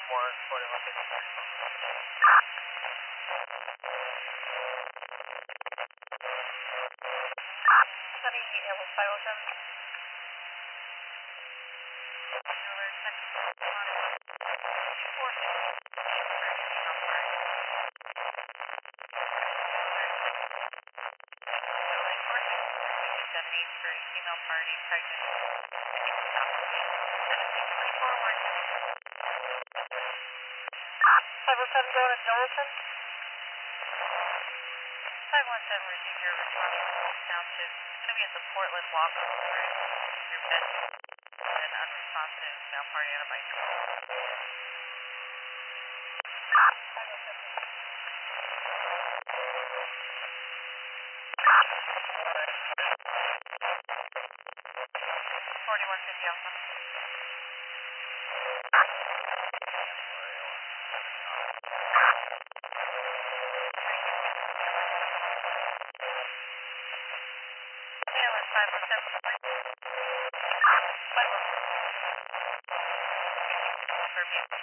Honey, Airbus 507. Over Texas 7 for female party, pregnant. 507 going to Jolson. 517 received your response from Wolf Township. It's going to be at the Portland Walk-Up Bridge. Your bed and unresponsive male party out of bike. 4150 Alpha. ALS 517. 517.